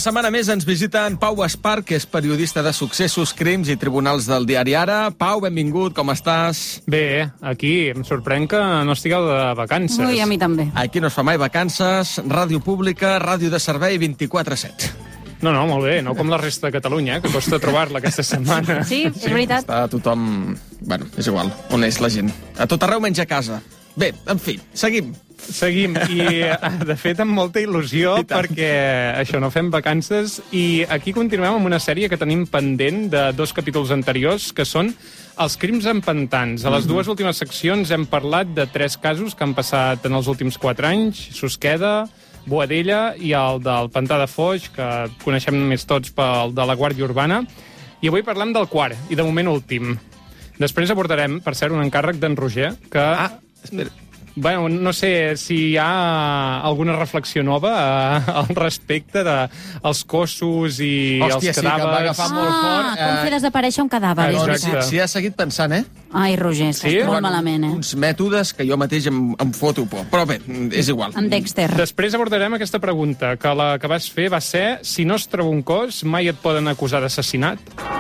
setmana més ens visita en Pau Espart, que és periodista de successos, crims i tribunals del diari Ara. Pau, benvingut, com estàs? Bé, aquí em sorprèn que no estigueu de vacances. Ui, a mi també. Aquí no es fa mai vacances, ràdio pública, ràdio de servei 24/7. No, molt bé, no com la resta de Catalunya, que costa trobar-la aquesta setmana. Sí, és veritat. Està tothom... Bueno, és igual, on és la gent? A tot arreu menys a casa. Bé, en fi, seguim. Seguim, i de fet amb molta il·lusió, perquè això, no fem vacances, i aquí continuem amb una sèrie que tenim pendent de 2 capítols anteriors, que són els crims en pantans. A les 2 últimes seccions hem parlat de 3 casos que han passat en els últims 4 anys, Susqueda, Boadella i el del Pantà de Foix, que coneixem més tots pel de la Guàrdia Urbana, i avui parlem del quart, i de moment últim. Després abordarem, per cert, un encàrrec d'en Roger, que... Espera. Bueno, no sé si hi ha alguna reflexió nova al respecte dels cossos i els cadàvers. Hòstia, sí, que em va agafar molt fort. Com fer desaparèixer un cadàver, és Exacte. veritat. Sí, has seguit pensant, eh? Ai, Roger, estàs molt malament, eh? Uns mètodes que jo mateix em foto por. Però bé, és igual. En Dexter. Després abordarem aquesta pregunta, que la que vas fer va ser: si no es troba un cos, mai et poden acusar d'assassinat?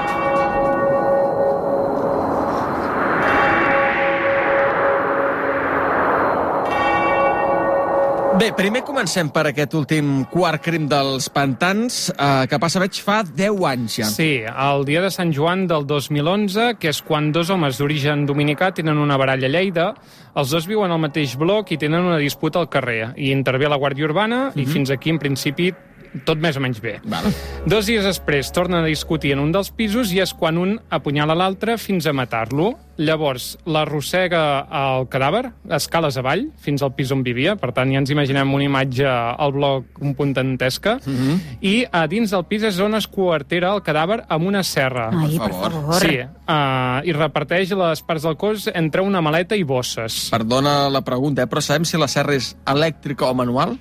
Bé, primer comencem per aquest últim quart crim dels pantans, que passa, veig, fa 10 anys ja. Sí, el dia de Sant Joan del 2011, que és quan 2 homes d'origen dominicà tenen una baralla a Lleida, els 2 viuen al mateix bloc i tenen una disputa al carrer, i intervé la Guàrdia Urbana, i fins aquí, en principi, tot més o menys bé. Vale. 2 dies després tornen a discutir en un dels pisos i és quan un apunyala l'altre fins a matar-lo. Llavors, l'arrossega al cadàver, escales avall, fins al pis on vivia. Per tant, ja ens imaginem una imatge al bloc un punt dantesca. I a dins del pis és on es quartera el cadàver amb una serra. Ai, per favor. favor. Sí, i reparteix les parts del cos entre una maleta i bosses. Perdona la pregunta, però sabem si la serra és elèctrica o manual?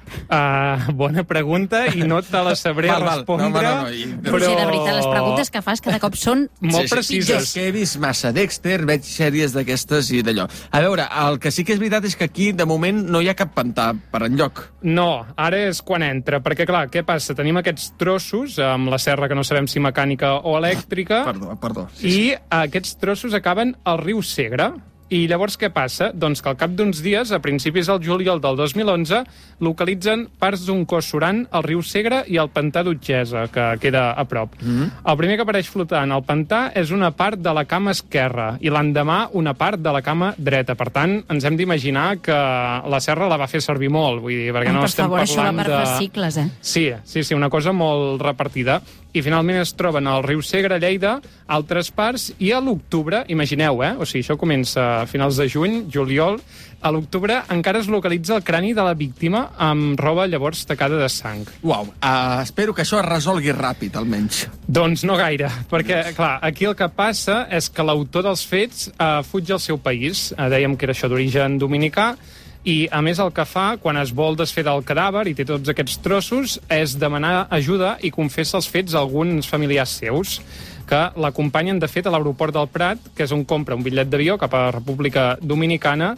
Bona pregunta, i no te la sabré respondre. No. Roger, de veritat, les preguntes que fas cada cop són molt Jo precises. és que he vist massa Dexter, veig sèries d'aquestes i d'allò. A veure, el que sí que és veritat és que aquí, de moment, no hi ha cap pantà per enlloc. No, ara és quan entra, perquè clar, què passa? Tenim aquests trossos amb la serra que no sabem si mecànica o elèctrica, Perdó. i aquests trossos acaben al riu Segre. I llavors què passa? Doncs que al cap d'uns dies, a principis del juliol del 2011, localitzen parts d'un cos surant al riu Segre i al pantà d'Utgesa, que queda a prop. El primer que apareix flotant al pantà és una part de la cama esquerra i l'endemà una part de la cama dreta. Per tant, ens hem d'imaginar que la serra la va fer servir molt, vull dir, perquè no per estem favor, això parlant va per fascicles, eh? Sí, una cosa molt repartida. I finalment es troben al riu Segre, a Lleida, altres parts, i a l'octubre, imagineu, o sigui, això comença a finals de juny, juliol, a l'octubre encara es localitza el crani de la víctima amb roba llavors tacada de sang. Uau, espero que això es resolgui ràpid, almenys. Doncs no gaire, perquè, clar, aquí el que passa és que l'autor dels fets fuig al seu país. Dèiem que era això d'origen dominicà, i, a més, el que fa, quan es vol desfer del cadàver i té tots aquests trossos, és demanar ajuda i confessa els fets a alguns familiars seus, que l'acompanyen, de fet, a l'aeroport del Prat, que és on compra un bitllet d'avió cap a la República Dominicana,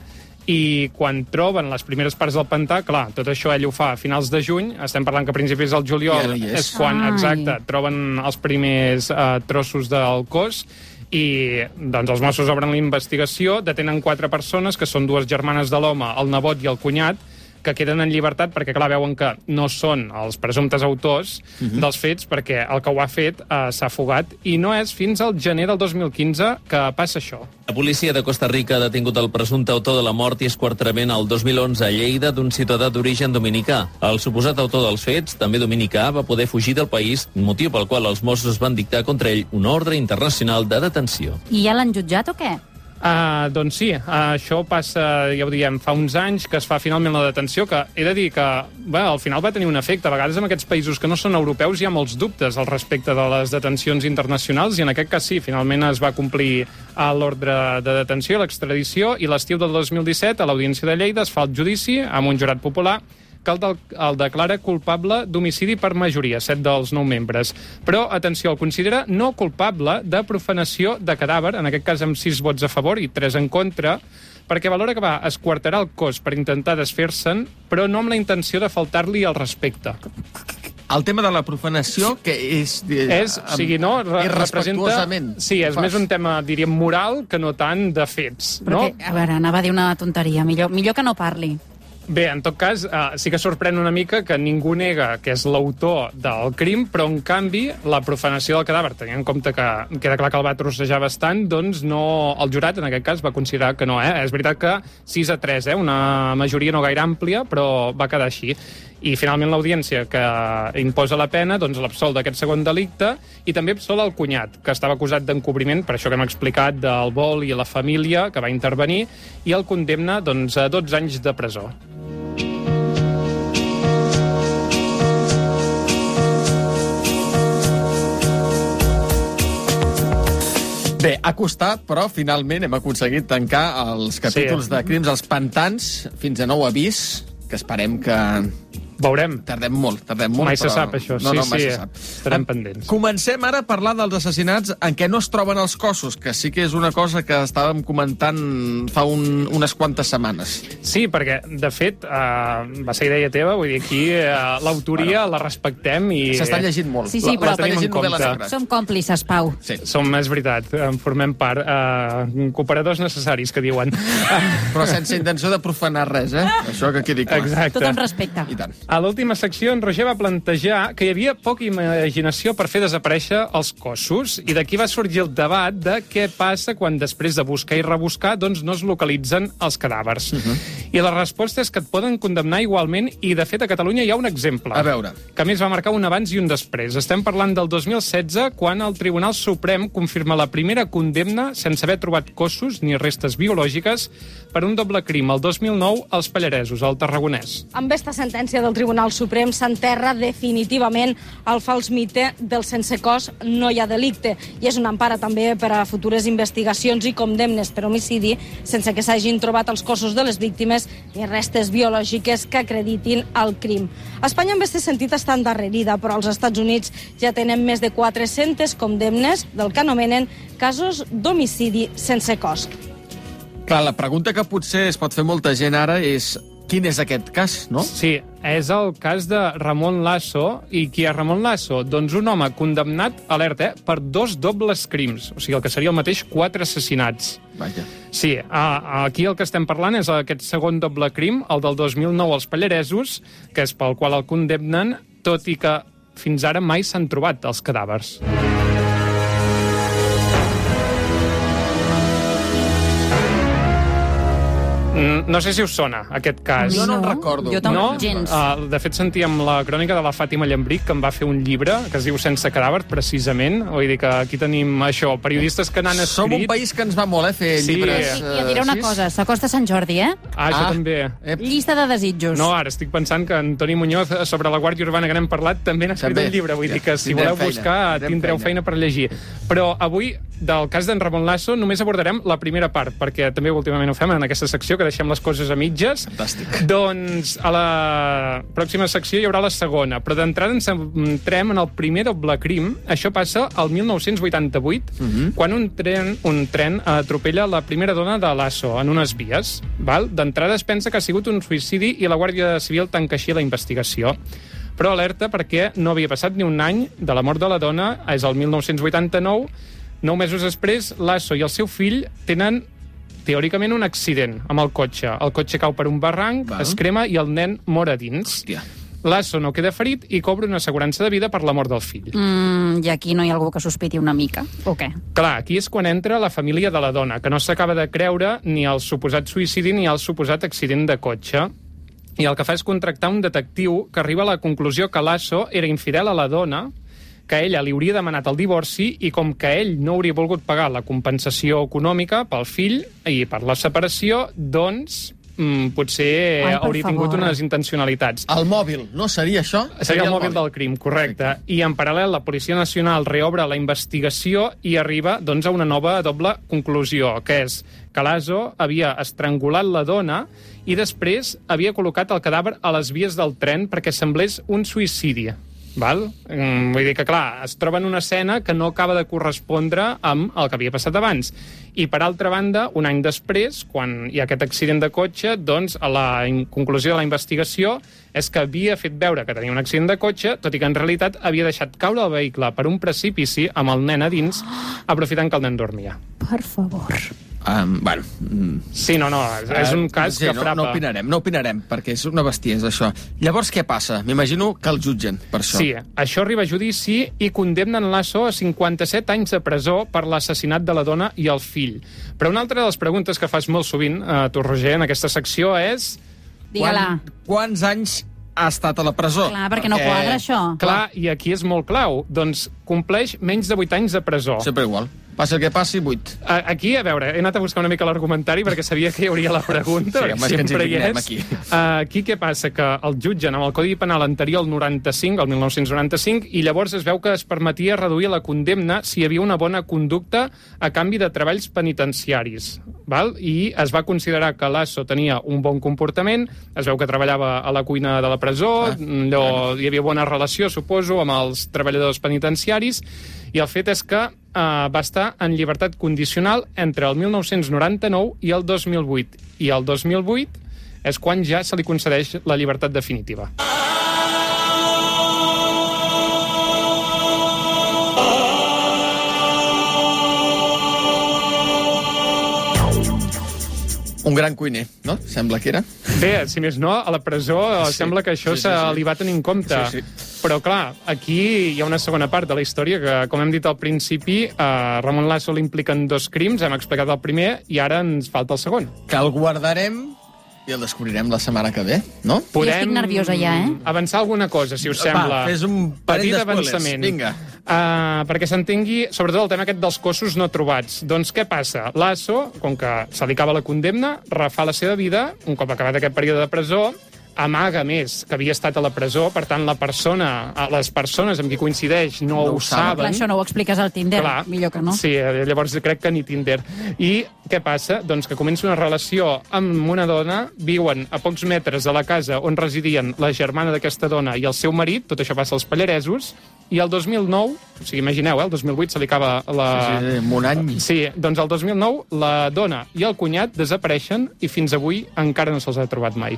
i quan troben les primeres parts del pantà, clar, tot això ell ho fa a finals de juny, estem parlant que a principis del juliol és quan, exacte, troben els primers trossos del cos, i doncs els Mossos obren la investigació, detenen 4 persones, que són 2 germanes de l'home, el nebot i el cunyat, que queden en llibertat perquè, clar, veuen que no són els presumptes autors dels fets, perquè el que ho ha fet s'ha fugat, i no és fins al gener del 2015 que passa això. La policia de Costa Rica ha detingut el presumpte autor de la mort i esquarterament el 2011 a Lleida d'un ciutadà d'origen dominicà. El suposat autor dels fets, també dominicà, va poder fugir del país, motiu pel qual els Mossos van dictar contra ell una ordre internacional de detenció. I ja l'han jutjat o què? Doncs sí, això passa, ja ho diem, fa uns anys que es fa finalment la detenció, que he de dir que al final va tenir un efecte. A vegades en aquests països que no són europeus hi ha molts dubtes al respecte de les detencions internacionals, i en aquest cas sí, finalment es va complir l'ordre de detenció, l'extradició, i l'estiu del 2017 a l'Audiència de Lleida es fa el judici amb un jurat popular que el declara culpable d'homicidi per majoria, 7 dels 9 membres. Però, atenció, el considera no culpable de profanació de cadàver, en aquest cas amb 6 vots a favor i 3 en contra, perquè valora que va esquarterar el cos per intentar desfer-se'n, però no amb la intenció de faltar-li el respecte. El tema de la profanació, que és... irrespectuosament. Sí, és més un tema, diríem, moral que no tant de fets. Perquè, a veure, anava a dir una tonteria. Millor que no parli. Bé, en tot cas, sí que sorprèn una mica que ningú nega que és l'autor del crim, però, en canvi, la profanació del cadàver, tenint en compte que queda clar que el va trossejar bastant, doncs no, el jurat, en aquest cas, va considerar que no. És veritat que 6-3, una majoria no gaire àmplia, però va quedar així. I, finalment, l'audiència que imposa la pena doncs l'absol d'aquest segon delicte i també absol el cunyat, que estava acusat d'encobriment, per això que hem explicat, del vol i la família que va intervenir, i el condemna doncs, a 12 anys de presó. Bé, ha costat, però finalment hem aconseguit tancar els capítols de Crims als pantans fins a nou avís, que esperem que... Veurem. Tardem molt, mai se sap, això. No, mai se sap. Estarem pendents. Comencem ara a parlar dels assassinats en què no es troben els cossos, que sí que és una cosa que estàvem comentant fa unes quantes setmanes. Sí, perquè, de fet, va ser idea teva, vull dir, aquí l'autoria la respectem i... S'està llegint molt. Sí, però tenim en compte. Som còmplices, Pau. Sí. Som, és veritat, en formem part. Cooperadors necessaris, que diuen. Però sense intenció de profanar res, Això que quedi clar. Exacte. Tot amb respecte. I tant. A l'última secció, en Roger va plantejar que hi havia poca imaginació per fer desaparèixer els cossos, i d'aquí va sorgir el debat de què passa quan després de buscar i rebuscar doncs no es localitzen els cadàvers. I la resposta és que et poden condemnar igualment, i de fet a Catalunya hi ha un exemple. A veure. Que a més va marcar un abans i un després. Estem parlant del 2016, quan el Tribunal Suprem confirma la primera condemna sense haver trobat cossos ni restes biològiques per un doble crim, el 2009 als Pallaresos, al Tarragonès. Amb esta sentència del Tribunal Suprem s'enterra definitivament el fals mite del sense cos no hi ha delicte, i és una empara també per a futures investigacions i condemnes per homicidi sense que s'hagin trobat els cossos de les víctimes ni restes biològiques que acreditin el crim. Espanya en aquest sentit està endarrerida, però als Estats Units ja tenen més de 400 condemnes del que anomenen casos d'homicidi sense cos. Clar, la pregunta que potser es pot fer molta gent ara és quin és aquest cas, no? Sí, és el cas de Ramon Lasso. I qui és Ramon Lasso? Doncs un home condemnat, alerta, per 2 dobles crims. O sigui, el que seria el mateix 4 assassinats. Vaja. Sí, aquí el que estem parlant és aquest segon doble crim, el del 2009 als Pallaresos, que és pel qual el condemnen, tot i que fins ara mai s'han trobat els cadàvers. No sé si us sona, aquest cas. Jo no en recordo. Jo tampoc gens. De fet, sentíem la crònica de la Fàtima Llambric, que em va fer un llibre que es diu Sense cadàver, precisament. Vull dir que aquí tenim això, periodistes que n'han escrit... Som un país que ens va molt, fer llibres. I et diré una cosa, s'acosta Sant Jordi, això també. Llista de desitjos. No, ara estic pensant que Antoni Muñoz, sobre la Guàrdia Urbana que n'hem parlat, també n'ha escrit un llibre. Vull dir que si voleu buscar, tindreu feina per llegir. Però avui, del cas d'en Ramon Lasso, només abordarem la primera part, perquè també últimament ho fem en aquesta secció, que deixem les coses a mitges. Fantàstic. Doncs a la pròxima secció hi haurà la segona, però d'entrada ens centrem en el primer doble crim. Això passa al 1988, quan un tren atropella la primera dona de Lasso en unes vies. D'entrada es pensa que ha sigut un suïcidi i la Guàrdia Civil tanca així la investigació. Però alerta, perquè no havia passat ni un any de la mort de la dona, és el 1989. 9 mesos després, Lasso i el seu fill tenen, teòricament, un accident amb el cotxe. El cotxe cau per un barranc, es crema i el nen mor a dins. Hòstia. Lasso no queda ferit i cobra una assegurança de vida per la mort del fill. I aquí no hi ha algú que sospiti una mica, o què? Clar, aquí és quan entra la família de la dona, que no s'acaba de creure ni el suposat suïcidi ni el suposat accident de cotxe. I el que fa és contractar un detectiu que arriba a la conclusió que Lasso era infidel a la dona, que ella li hauria demanat el divorci i com que ell no hauria volgut pagar la compensació econòmica pel fill i per la separació, doncs potser hauria tingut unes intencionalitats. El mòbil, no seria això? Seria el mòbil del crim, correcte. I en paral·lel la Policia Nacional reobre la investigació i arriba doncs, a una nova doble conclusió, que és que Lasso havia estrangulat la dona i després havia col·locat el cadàver a les vies del tren perquè semblés un suïcidi. Val? Vull dir que, clar, es troba en una escena que no acaba de correspondre amb el que havia passat abans. I, per altra banda, un any després, quan hi ha aquest accident de cotxe, doncs, a la conclusió de la investigació és que havia fet veure que tenia un accident de cotxe, tot i que en realitat havia deixat caure el vehicle per un precipici amb el nen a dins, aprofitant que el nen dormia. Per favor. Bueno... Sí, no, és un cas que frapa. No opinarem, perquè és una bestiesa, això. Llavors, què passa? M'imagino que el jutgen per això. Sí, això arriba a judici i condemnen Lasso a 57 anys de presó per l'assassinat de la dona i el fill. Però una altra de les preguntes que fas molt sovint, tu, Roger, en aquesta secció és... Digue-la. Quants anys ha estat a la presó? Clar, perquè no quadra això. Clar, i aquí és molt clau. Doncs compleix menys de 8 anys de presó. Sempre igual. Passi el que passi, 8. Aquí, a veure, he anat a buscar una mica l'argumentari perquè sabia que hi hauria la pregunta, sí, perquè sempre hi és. Aquí què passa? Que el jutgen amb el Codi Penal anterior al 95, el 1995, i llavors es veu que es permetia reduir la condemna si hi havia una bona conducta a canvi de treballs penitenciaris. Val? I es va considerar que Lasso tenia un bon comportament, es veu que treballava a la cuina de la presó, hi havia bona relació, suposo, amb els treballadors penitenciaris, i el fet és que va estar en llibertat condicional entre el 1999 i el 2008. I el 2008 és quan ja se li concedeix la llibertat definitiva. Un gran cuiner, no? Sembla que era. Bé, si més no, a la presó sembla que això se li va tenir en compte. Però, clar, aquí hi ha una segona part de la història que, com hem dit al principi, Ramon Lasso l'impliquen 2 crims, hem explicat el primer, i ara ens falta el segon. Que el guardarem i el descobrirem la setmana que ve, no? Jo estic nerviosa ja, avançar alguna cosa, si us sembla. Va, fes un parell petit d'espoilers. avançament. Vinga. Perquè s'entengui, sobretot el tema aquest dels cossos no trobats. Doncs què passa? Lasso, com que se li acaba la condemna, refà la seva vida, un cop acabat aquest període de presó, amaga més que havia estat a la presó, per tant, les persones amb qui coincideix no ho saben. Clar, això no ho expliques al Tinder, millor que no. Sí, llavors crec que ni Tinder. I què passa? Doncs que comença una relació amb una dona, viuen a pocs metres de la casa on residien la germana d'aquesta dona i el seu marit, tot això passa als Pallaresos, i el 2009, o sigui, imagineu, el 2008 se li acaba la... Sí, un any. Sí, doncs el 2009 la dona i el cunyat desapareixen i fins avui encara no se'ls ha trobat mai.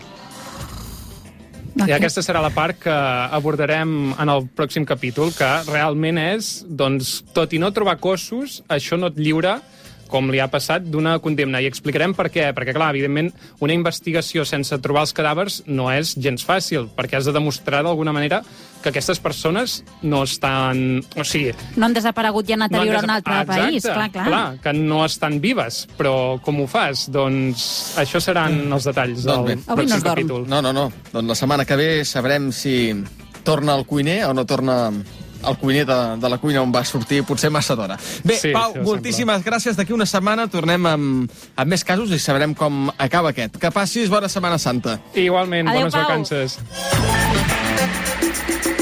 I aquesta serà la part que abordarem en el pròxim capítol, que realment és, doncs, tot i no trobar cossos, això no et lliura, com li ha passat, d'una condemna. I explicarem per què. Perquè, clar, evidentment, una investigació sense trobar els cadàvers no és gens fàcil, perquè has de demostrar d'alguna manera que aquestes persones no estan... O sigui... No han desaparegut i han anat a viure a un altre país. Clar, que no estan vives. Però com ho fas? Doncs això seran els detalls del pròxim capítol. No. Doncs la setmana que ve sabrem si torna el cuiner o no torna el cuiner de la cuina on va sortir potser massa d'hora. Bé, sí, Pau, moltíssimes gràcies. D'aquí una setmana tornem amb més casos i sabrem com acaba aquest. Que passis bona Setmana Santa. Igualment, adéu, bones Pau. vacances.